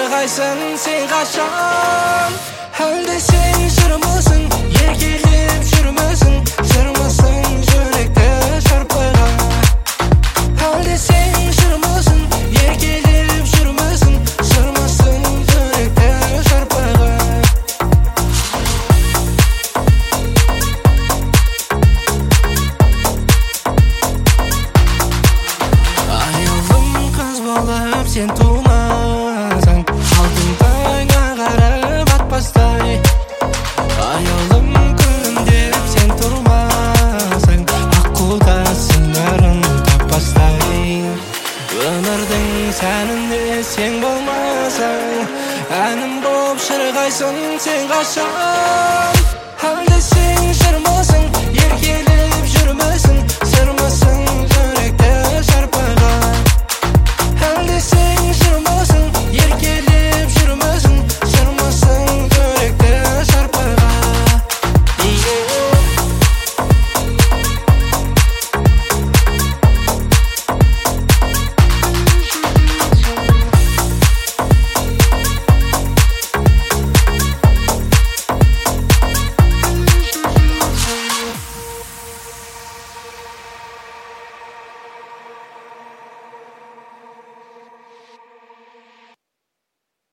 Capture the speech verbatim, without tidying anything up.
шырғайсың сен қашан? Әлде сен жырмысың, еркелеп жүрмісің, жырмысың жүректі шарпыған? Әлде сен жырмысың, еркелеп жүрмісің, жырмысың жүректі шарпыған? Аяулым қыз болып сен тумасаң, алтынтайға қарап атпастай. Аяулым күнім деп сен тұрмасаң, аққуда сыңарын таппастай. Өмірдің сәнінде сен болмасаң, әнім болып шырғайсың сен қашан? Әлде сен жырмысың, еркелеп жүрмісің,